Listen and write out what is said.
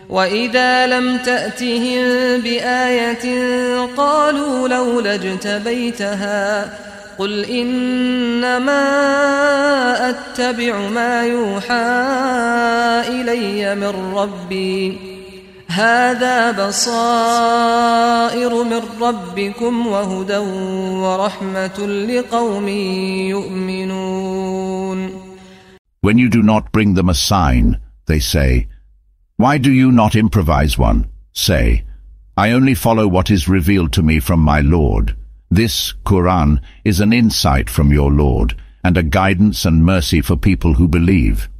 وإذا لم تأتهم بآية قالوا لولا اجتبيتها قل إنما أتبع ما يوحى إلي من ربي هذا بصائر من ربكم وهدى ورحمة لقوم يؤمنون. When you do not bring them a sign, they say, "Why do you not improvise one?" Say, "I only follow what is revealed to me from my Lord. This Quran is an insight from your Lord, and a guidance and mercy for people who believe."